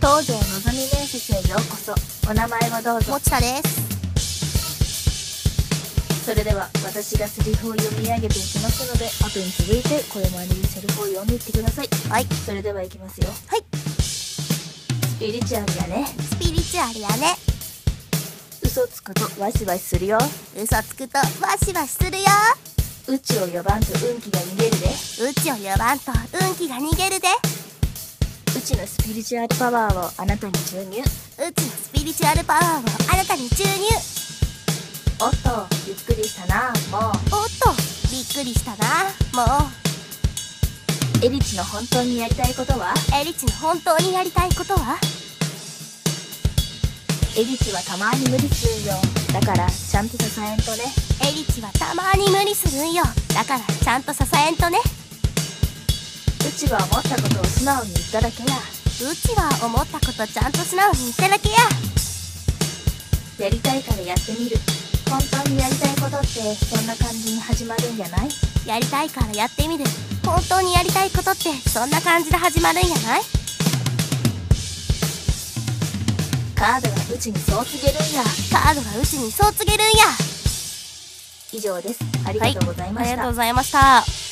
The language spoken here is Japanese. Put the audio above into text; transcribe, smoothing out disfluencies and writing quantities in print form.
東條のぞみ面接へようこそ。お名前はどうぞ。 もちたです。 それでは私がセリフを読み上げていきますので、後に続いてこれまでにセリフを読んでいってください。 はい。 それではいきますよ。 はい。 スピリチュアルやね。 スピリチュアルやね。 嘘つくとワシワシするよ。 嘘つくとワシワシするよ。 うちを呼ばんと運気が逃げるで。 うちを呼ばんと運気が逃げるで。 うちのスピリチュアルパワーをあなたに注入。 うちのスピリチュアルパワーをあなたに注入。 おっと、ゆっくりしたな、もう。 おっと、びっくりしたな、もう。 エリチの本当にやりたいことは？ エリチの本当にやりたいことは？ エリチはたまに無理するよ。だからちゃんと支えんとね。 エリチはたまに無理するんよ。だからちゃんと支えんとね。 うちは思ったことを素直に言っただけや。 うちは思ったことちゃんと素直に言っただけや。 やりたいからやってみる。本当にやりたいことってそんな感じに始まるんじゃない？ やりたいからやってみる。本当にやりたいことってそんな感じで始まるんやない？ カードがうちにそう告げるんや。 カードがうちにそう告げるんや。 以上です。ありがとうございました。 はい、ありがとうございました。